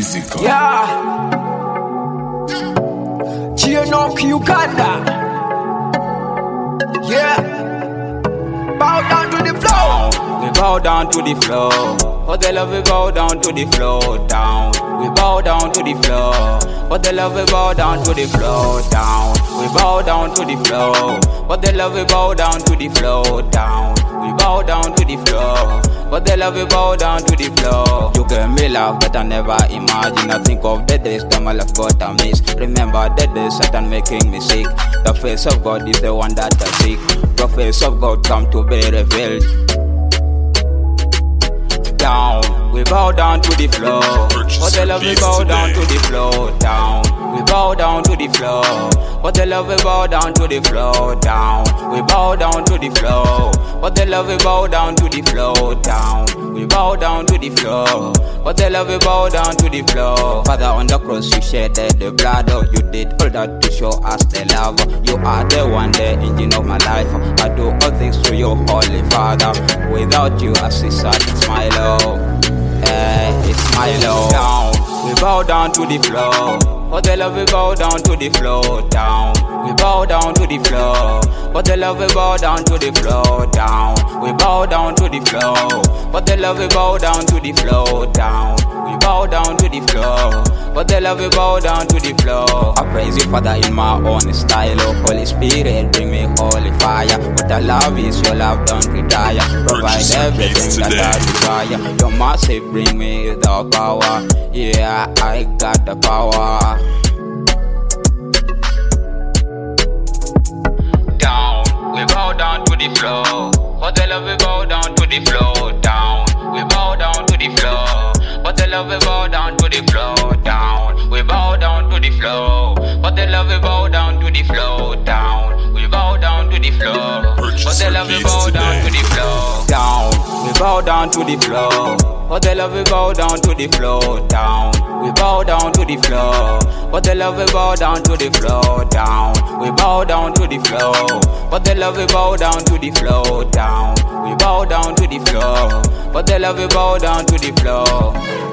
music. Yeah. G-Knock Uganda. Yeah. Bow down to the floor. We bow down to the floor. For the love we bow down to the floor. Down. We bow down to the floor. For the love we bow down to the floor. Down. We bow down to the floor. For the love we bow down to the floor. Down. We bow down to the floor. For the love we bow down to the floor. You gave me love that I never imagined. I think of the days that my love got a miss. Remember the days Satan making me sick. The face of God is the one that I seek. Prophets of God come to be revealed. Down, we bow down to the floor. For the love we bow down to the floor. Down, we bow down to the floor. For the love we bow down to the floor. Down, we bow down to the floor. For the love we bow down to the floor. Down, we bow down to the floor. For the love we bow down to the floor. Father, on the cross you shed the blood. Oh, you did all that to show us the love. You are the one, the engine of my life. I do all things through your Holy Father. Without you I see sad, it's my love. It's my love. Down, we bow down to the floor. For the love we bow down to the floor. Down, we bow down to the floor. For the love we bow down to the floor. Down, we bow down to the floor. For the love we bow down to the floor. Down, we bow down to the floor. For the love we bow down to the floor. I praise you, Father, in my own style. Oh, Holy Spirit, bring me holy fire. What I love is your love, don't retire. Provide everything that I desire. Your mercy bring me the power. Yeah, I got the power. Down, we bow down to the floor. For the love we bow down to the floor. Down, we bow down to the floor. For the love we bow down to the floor. Down, we bow down to the floor. For the love we bow down to the floor. Down, we bow down to the floor. For the love we bow down to the floor. Down, we bow down to the floor. For the love we bow down to the floor. Down, we bow down to the floor. For the love we bow down to the floor. Down, we bow down to the floor. For the love we bow down to the floor. Down, we bow down to the floor. For the love we bow down to the floor.